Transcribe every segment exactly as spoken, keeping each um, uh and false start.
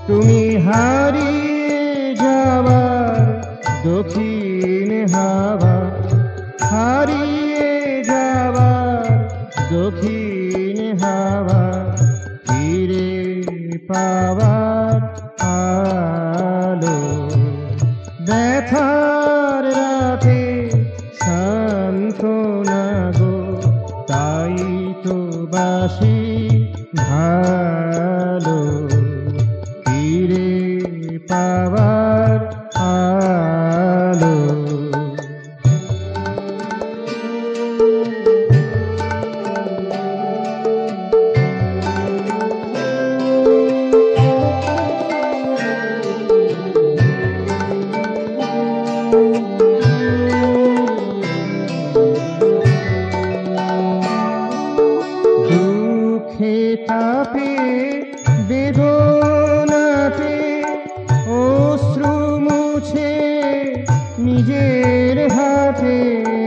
তুমি হারিয়ে যাবার দক্ষিণ হাওয়া, হারিয়ে যাবার দক্ষিণ হাওয়া, ফিরে পাওয়ার আলো। ব্যথার রাতে সান্ত্বনা গো, তাই তো বাসি ভালো। ফিরে পাওয়ার আলো। দুঃখে তাপে বেদনাতে অশ্রু মুছে নিজের হাতে,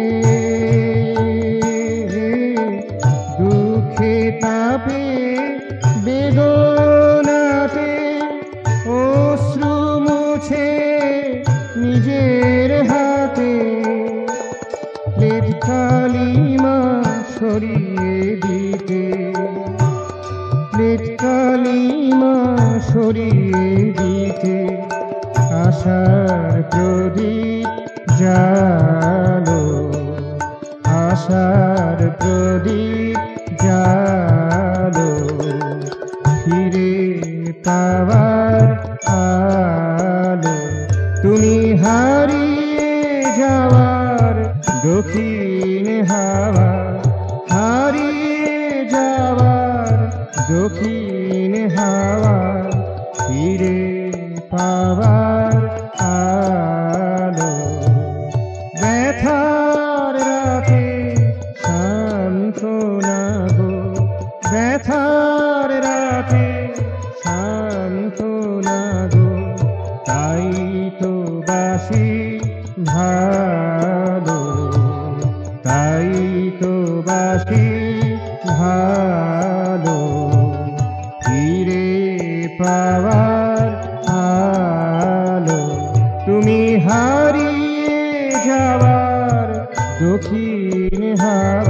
দুঃখে তাপে বেদনাতে অশ্রু মুছে নিজের হাতে, লেদ কালিমা সরিয়ে দিতে, লেদ কালিমা সরিয়ে দিতে, আশার প্রদীপ জালো, আশার প্রদীপ জালো। ফিরে পাওয়ার আলো। তুমি হারিয়ে যাওয়ার দক্ষিণ হাওয়া, হারিয়ে যাওয়ার দক্ষিণ হাওয়া, ফিরে পাওয়ার আলো। ব্যথার রাতে সান্ত্বনা গো, ব্যথার রাতে সান্ত্বনা গো, তাই তো বাসি ভালো। তাই তো বাসি ভালো। ফিরে পাওয়ার আলো। তুমি হারিয়ে যাওয়ার দক্ষিণ হাওয়া।